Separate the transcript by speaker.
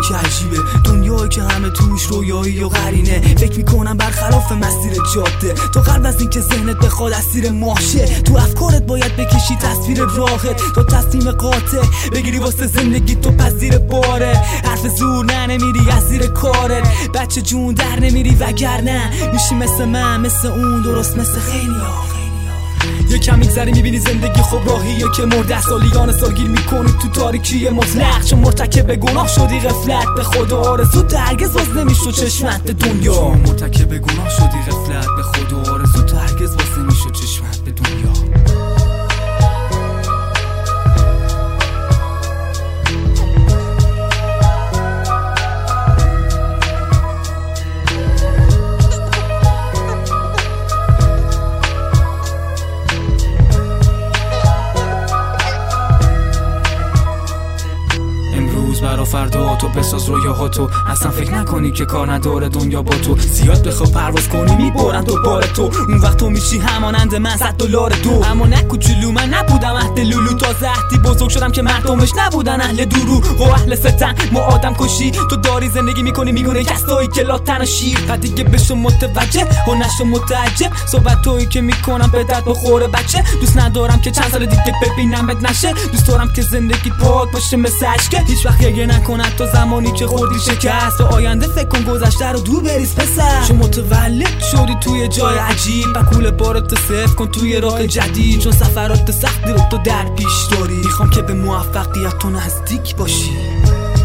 Speaker 1: که عجیبه، دنیایی که همه توش رویایی و قرینه. فکر میکنم برخلاف مسیر جاده، تو قبل از اینکه ذهنت بخواد اسیر ماشه، تو افکارت باید بکشی تصویر راهت، تو تصمیم قاطع بگیری واسه زندگی تو پذیر باره. حرف زور نمیری از زیر کارت، بچه جون در نمیری وگرنه میشی مثل من، مثل اون، درست مثل خیلیا. یکم میگذری میبینی زندگی خب راهیه که مرده، سالیان سالگیر میکنی تو تاریکی مطلق، چون مرتکب گناه شدی غفلت به خدا، آرزوت هرگز باز نمیشد چشمت به دنیا. چون مرتکب گناه شدی غفلت به خدا، آرزوت هرگز باز نمیشد چشمت به دنیا. برا فردا تو بساز رویاهاتو، اصلا فکر نکنی که کار نداره دنیا با تو. زیاد بخوا پرواز کنی میبرن دوباره تو، اون وقت تو میشی همانند من $100 دو. اما نه کوچولو، من نبودم اهل لولو، تا زهدی بزرگ شدم که مردمش نبودن اهل دروغ و اهل ستم. ما آدم کشی تو داری زندگی میکنی میگونه کسایی که لاتن و شیر. دیگه بشو متوجه و نشو متعجب، صحبت تویی که میکنم به درد بخوره بچه. دوست ندارم که چند سال دیگه ببینم بد نشه، دوست دارم که زندگی پاک باشه مثل اشکه. هیچ وقت گریه نکند تا زمانی که خوردی شکست، و آینده فکر کن گذشته رو دور بریز پسر. چون متولد شدی توی جای عجیب، و کول بارت صفر کن توی راه جدید، چون سفرات سختی رو تو در پیش داری. میخوام که به موفقیت تو نزدیک باشی.